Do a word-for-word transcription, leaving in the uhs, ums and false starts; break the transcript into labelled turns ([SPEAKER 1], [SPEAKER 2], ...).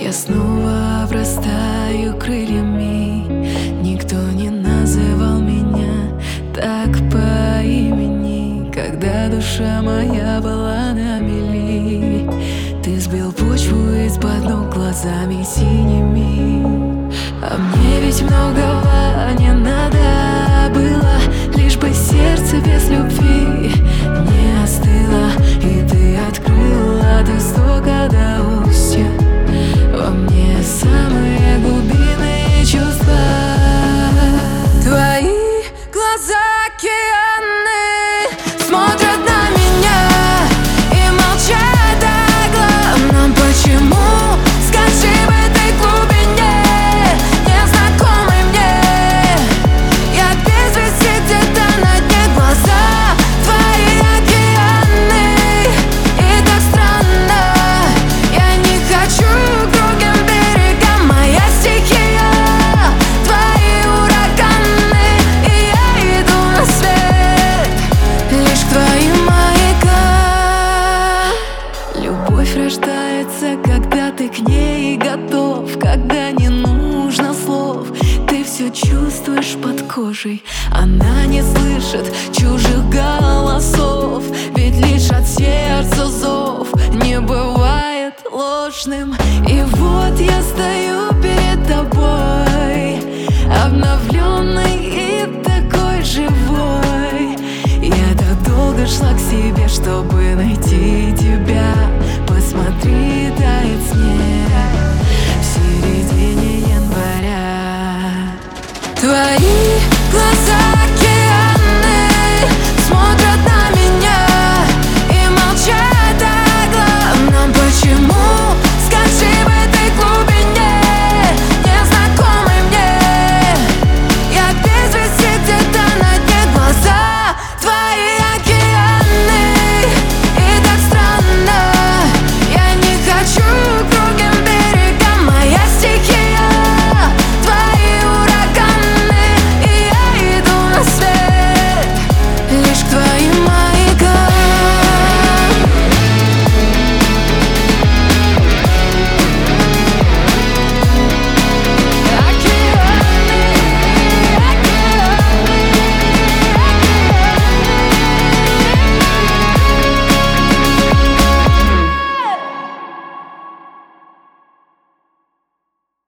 [SPEAKER 1] Я снова обрастаю крыльями. Никто не называл меня так по имени, когда душа моя была на мели. Ты сбил почву из-под ног глазами синими. А мне ведь многого не надо было, лишь бы сердце без любви не остыло. И ты открыла до истока до устья во мне самые глубинные чувства. Твои глаза океаны смотрят на меня и молчат о главном. Почему? Скажи в этой глубине, незнакомой мне. Я без вести где-то на дне. Глаза твои океаны, и так странно. Я не хочу к другим берегам. Моя стихия твои ураганы, и я иду на свет лишь к твоим маякам. Любовь рождается, когда ты к ней готов, когда не нужно слов. Ты все чувствуешь под кожей. Она не слышит чужих голосов, ведь лишь от сердца зов не бывает ложным. И вот я стою перед тобой, обновленный и такой живой. Я так долго шла к себе, чтобы найти тебя. Посмотри, тает снег в середине января. Твои глаза